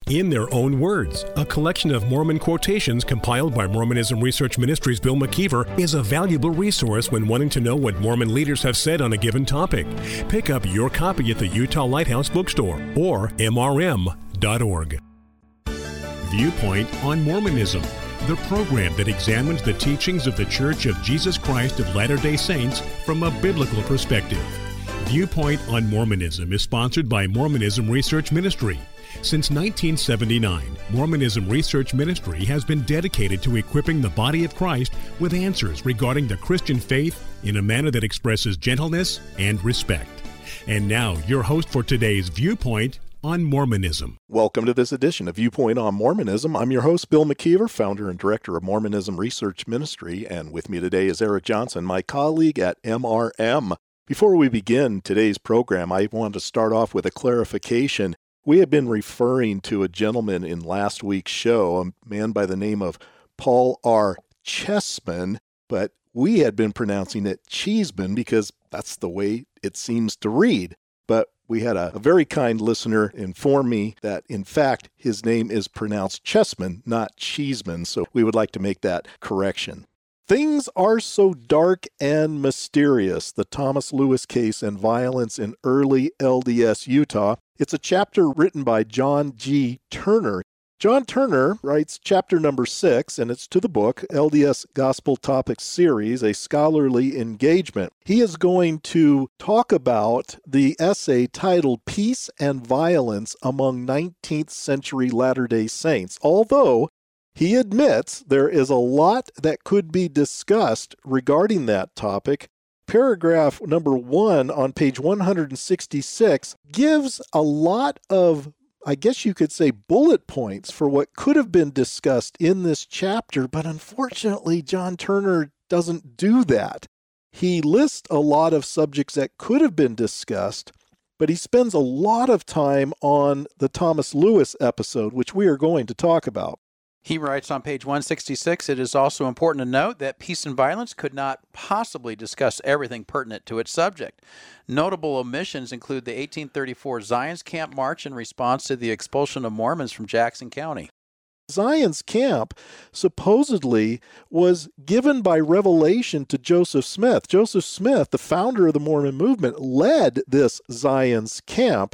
In Their Own Words, a collection of Mormon quotations compiled by Mormonism Research Ministries' Bill McKeever is a valuable resource when wanting to know what Mormon leaders have said on a given topic. Pick up your copy at the Utah Lighthouse Bookstore or mrm.org. Viewpoint on Mormonism, the program that examines the teachings of the Church of Jesus Christ of Latter-day Saints from a biblical perspective. Viewpoint on Mormonism is sponsored by Mormonism Research Ministry. Since 1979, Mormonism Research Ministry has been dedicated to equipping the body of Christ with answers regarding the Christian faith in a manner that expresses gentleness and respect. And now, your host for today's Viewpoint on Mormonism. Welcome to this edition of Viewpoint on Mormonism. I'm your host, Bill McKeever, founder and director of Mormonism Research Ministry, and with me today is Eric Johnson, my colleague at MRM. Before we begin today's program, I want to start off with a clarification. We have been referring to a gentleman in last week's show, a man by the name of Paul R. Chessman, but we had been pronouncing it Cheeseman because that's the way it seems to read. But we had a very kind listener inform me that, in fact, his name is pronounced Chessman, not Cheeseman, so we would like to make that correction. Things are so dark and mysterious, the Thomas Lewis case and violence in early LDS Utah. It's a chapter written by John G. Turner. John Turner writes chapter number 6, and it's to the book, LDS Gospel Topics Series, a scholarly engagement. He is going to talk about the essay titled Peace and Violence Among 19th Century Latter-day Saints, although he admits there is a lot that could be discussed regarding that topic. Paragraph number 1 on page 166 gives a lot of, I guess you could say, bullet points for what could have been discussed in this chapter, but unfortunately, John Turner doesn't do that. He lists a lot of subjects that could have been discussed, but he spends a lot of time on the Thomas Lewis episode, which we are going to talk about. He writes on page 166, it is also important to note that Peace and Violence could not possibly discuss everything pertinent to its subject. Notable omissions include the 1834 Zion's Camp March in response to the expulsion of Mormons from Jackson County. Zion's Camp supposedly was given by revelation to Joseph Smith. Joseph Smith, the founder of the Mormon movement, led this Zion's Camp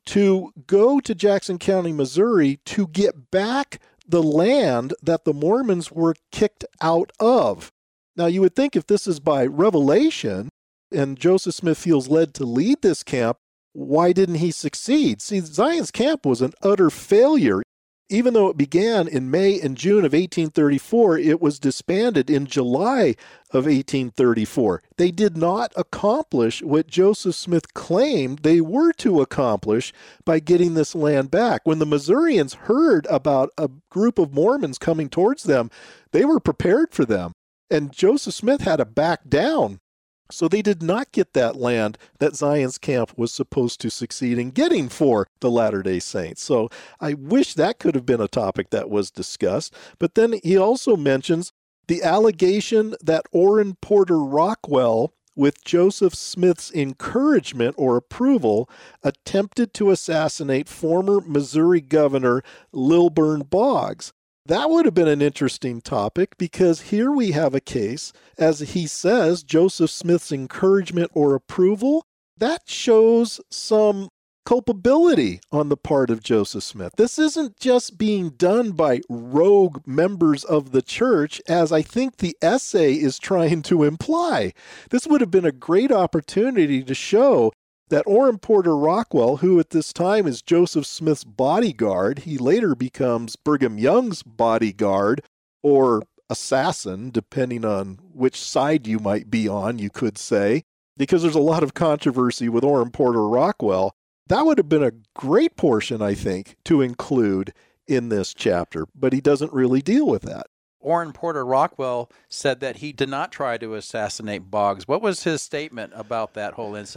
to go to Jackson County, Missouri to get back the land that the Mormons were kicked out of. Now, you would think if this is by revelation and Joseph Smith feels led to lead this camp, why didn't he succeed? See, Zion's Camp was an utter failure. Even though it began in May and June of 1834, it was disbanded in July of 1834. They did not accomplish what Joseph Smith claimed they were to accomplish by getting this land back. When the Missourians heard about a group of Mormons coming towards them, they were prepared for them. And Joseph Smith had to back down. So they did not get that land that Zion's Camp was supposed to succeed in getting for the Latter-day Saints. So I wish that could have been a topic that was discussed. But then he also mentions the allegation that Orrin Porter Rockwell, with Joseph Smith's encouragement or approval, attempted to assassinate former Missouri Governor Lilburn Boggs. That would have been an interesting topic because here we have a case, as he says, Joseph Smith's encouragement or approval. That shows some culpability on the part of Joseph Smith. This isn't just being done by rogue members of the church, as I think the essay is trying to imply. This would have been a great opportunity to show that Orrin Porter Rockwell, who at this time is Joseph Smith's bodyguard, he later becomes Brigham Young's bodyguard or assassin, depending on which side you might be on, you could say, because there's a lot of controversy with Orrin Porter Rockwell. That would have been a great portion, I think, to include in this chapter, but he doesn't really deal with that. Orrin Porter Rockwell said that he did not try to assassinate Boggs. What was his statement about that whole incident?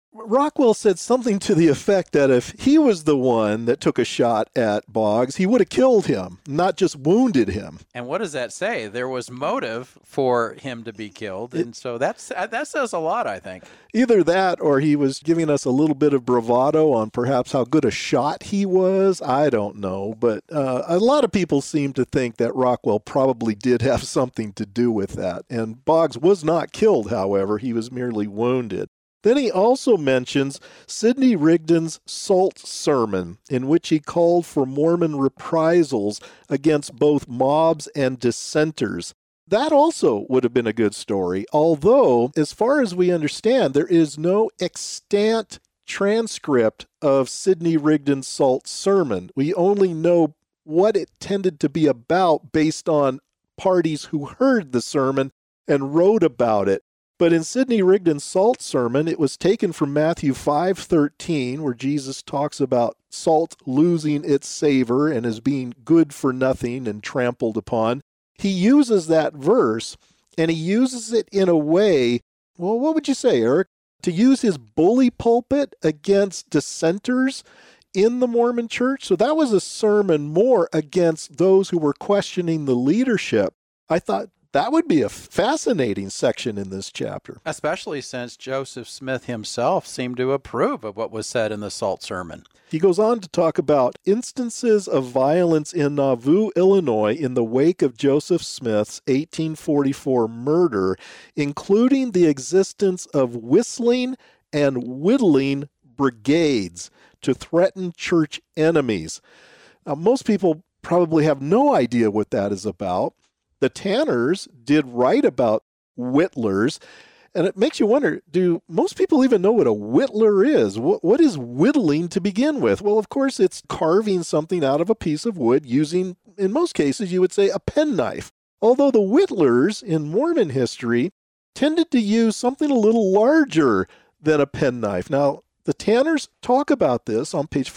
Rockwell said something to the effect that if he was the one that took a shot at Boggs, he would have killed him, not just wounded him. And what does that say? There was motive for him to be killed, and so that says a lot, I think. Either that or he was giving us a little bit of bravado on perhaps how good a shot he was. I don't know, but a lot of people seem to think that Rockwell probably did have something to do with that. And Boggs was not killed, however. He was merely wounded. Then he also mentions Sidney Rigdon's Salt Sermon, in which he called for Mormon reprisals against both mobs and dissenters. That also would have been a good story, although, as far as we understand, there is no extant transcript of Sidney Rigdon's Salt Sermon. We only know what it tended to be about based on parties who heard the sermon and wrote about it. But in Sidney Rigdon's Salt Sermon, it was taken from Matthew 5:13, where Jesus talks about salt losing its savor and as being good for nothing and trampled upon. He uses that verse, and he uses it in a way, well, what would you say, Eric? To use his bully pulpit against dissenters in the Mormon church. So that was a sermon more against those who were questioning the leadership. I thought that would be a fascinating section in this chapter. Especially since Joseph Smith himself seemed to approve of what was said in the Salt Sermon. He goes on to talk about instances of violence in Nauvoo, Illinois, in the wake of Joseph Smith's 1844 murder, including the existence of whistling and whittling brigades to threaten church enemies. Now, most people probably have no idea what that is about. The Tanners did write about whittlers, and it makes you wonder, do most people even know what a whittler is? What is whittling to begin with? Well, of course, it's carving something out of a piece of wood using, in most cases, you would say a penknife. Although the whittlers in Mormon history tended to use something a little larger than a penknife. Now, the Tanners talk about this on page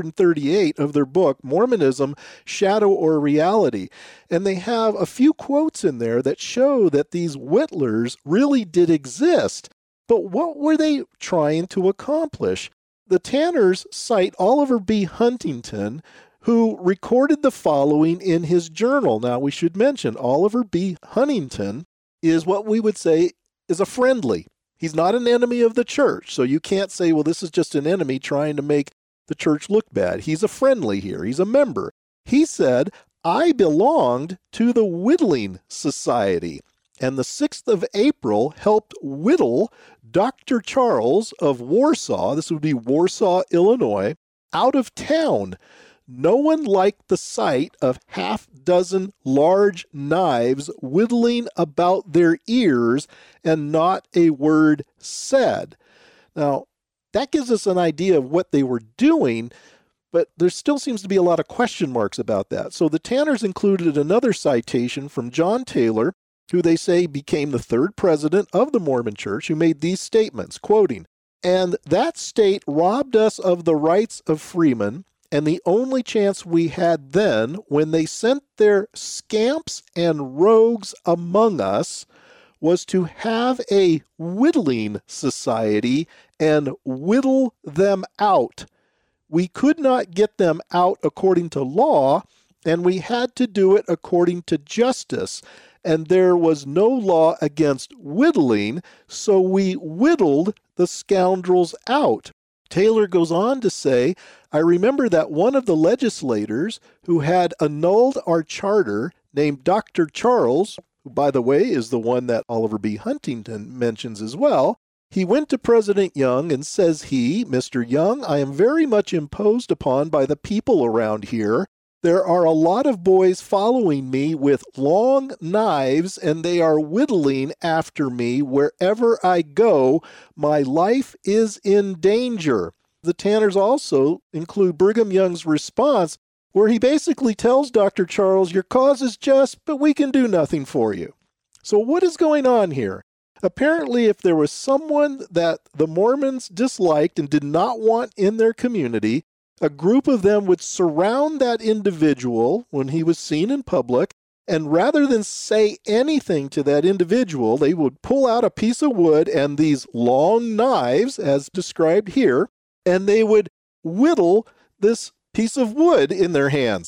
538 of their book, Mormonism, Shadow or Reality. And they have a few quotes in there that show that these whittlers really did exist. But what were they trying to accomplish? The Tanners cite Oliver B. Huntington, who recorded the following in his journal. Now, we should mention Oliver B. Huntington is what we would say is a friendly. He's not an enemy of the church, so you can't say, well, this is just an enemy trying to make the church look bad. He's a friendly here. He's a member. He said, I belonged to the Whittling Society, and the 6th of April helped whittle Dr. Charles of Warsaw, this would be Warsaw, Illinois, out of town. No one liked the sight of half-dozen large knives whittling about their ears and not a word said. Now, that gives us an idea of what they were doing, but there still seems to be a lot of question marks about that. So the Tanners included another citation from John Taylor, who they say became the third president of the Mormon Church, who made these statements, quoting, "And that state robbed us of the rights of freemen, and the only chance we had then, when they sent their scamps and rogues among us, was to have a whittling society and whittle them out. We could not get them out according to law, and we had to do it according to justice. And there was no law against whittling, so we whittled the scoundrels out." Taylor goes on to say, I remember that one of the legislators who had annulled our charter, named Dr. Charles, who, by the way, is the one that Oliver B. Huntington mentions as well, he went to President Young and says he, Mr. Young, I am very much imposed upon by the people around here. There are a lot of boys following me with long knives, and they are whittling after me wherever I go. My life is in danger. The Tanners also include Brigham Young's response, where he basically tells Dr. Charles, your cause is just, but we can do nothing for you. So what is going on here? Apparently, if there was someone that the Mormons disliked and did not want in their community, a group of them would surround that individual when he was seen in public And rather than say anything to that individual, they would pull out a piece of wood and these long knives, as described here, and they would whittle this piece of wood in their hands,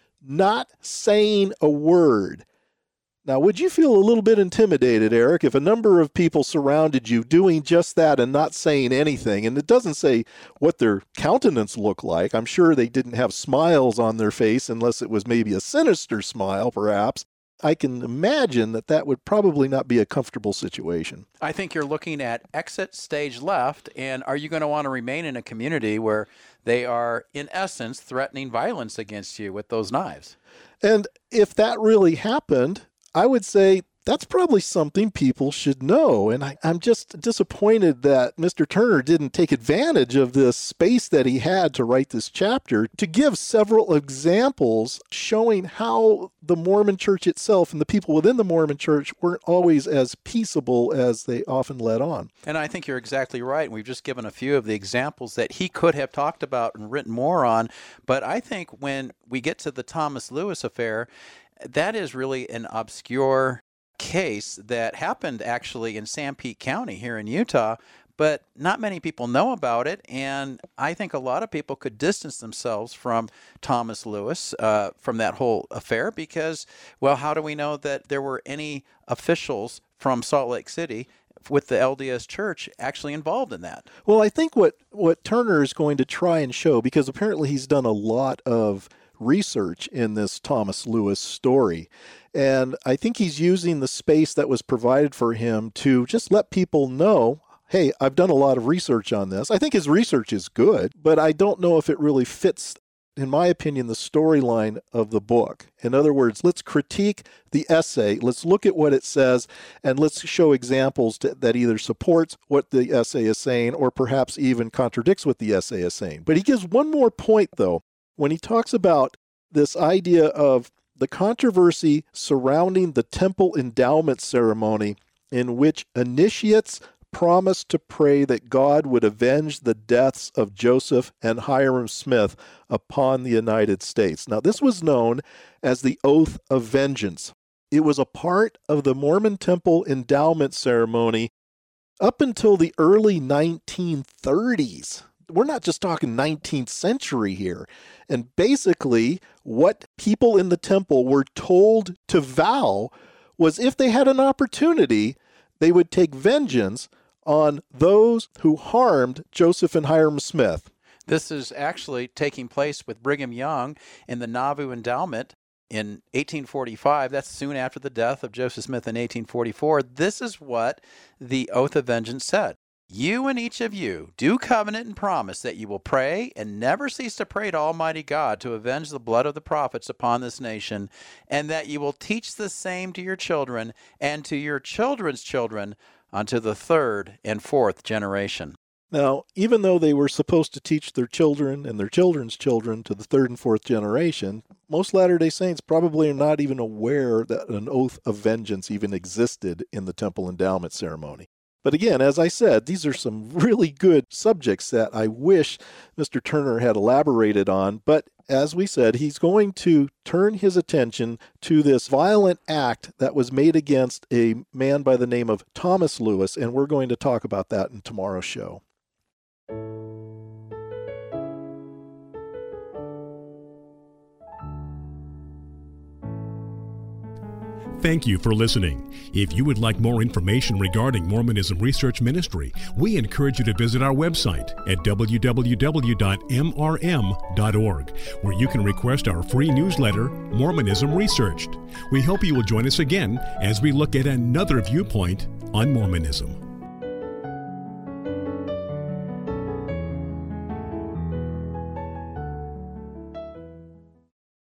not saying a word. Now, would you feel a little bit intimidated, Eric, if a number of people surrounded you doing just that and not saying anything? And it doesn't say what their countenance looked like. I'm sure they didn't have smiles on their face unless it was maybe a sinister smile, perhaps. I can imagine that that would probably not be a comfortable situation. I think you're looking at exit stage left, and are you going to want to remain in a community where they are, in essence, threatening violence against you with those knives? And if that really happened, I would say that's probably something people should know. And I'm just disappointed that Mr. Turner didn't take advantage of this space that he had to write this chapter to give several examples showing how the Mormon Church itself and the people within the Mormon Church weren't always as peaceable as they often let on. And I think you're exactly right. We've just given a few of the examples that he could have talked about and written more on. But I think when we get to the Thomas Lewis affair, that is really an obscure case that happened actually in Sanpete County here in Utah, but not many people know about it. And I think a lot of people could distance themselves from Thomas Lewis, from that whole affair, because, well, how do we know that there were any officials from Salt Lake City with the LDS Church actually involved in that? Well, I think what Turner is going to try and show, because apparently he's done a lot of research in this Thomas Lewis story. And I think he's using the space that was provided for him to just let people know, hey, I've done a lot of research on this. I think his research is good, but I don't know if it really fits, in my opinion, the storyline of the book. In other words, let's critique the essay, let's look at what it says, and let's show examples that either supports what the essay is saying or perhaps even contradicts what the essay is saying. But he gives one more point, though, when he talks about this idea of the controversy surrounding the temple endowment ceremony in which initiates promised to pray that God would avenge the deaths of Joseph and Hyrum Smith upon the United States. Now, this was known as the Oath of Vengeance. It was a part of the Mormon temple endowment ceremony up until the early 1930s. We're not just talking 19th century here. And basically, what people in the temple were told to vow was if they had an opportunity, they would take vengeance on those who harmed Joseph and Hyrum Smith. This is actually taking place with Brigham Young in the Nauvoo Endowment in 1845. That's soon after the death of Joseph Smith in 1844. This is what the Oath of Vengeance said. You and each of you do covenant and promise that you will pray and never cease to pray to Almighty God to avenge the blood of the prophets upon this nation, and that you will teach the same to your children and to your children's children unto the third and fourth generation. Now, even though they were supposed to teach their children and their children's children to the third and fourth generation, most Latter-day Saints probably are not even aware that an oath of vengeance even existed in the temple endowment ceremony. But again, as I said, these are some really good subjects that I wish Mr. Turner had elaborated on. But as we said, he's going to turn his attention to this violent act that was made against a man by the name of Thomas Lewis, and we're going to talk about that in tomorrow's show. Thank you for listening. If you would like more information regarding Mormonism Research Ministry, we encourage you to visit our website at www.mrm.org, where you can request our free newsletter, Mormonism Researched. We hope you will join us again as we look at another viewpoint on Mormonism.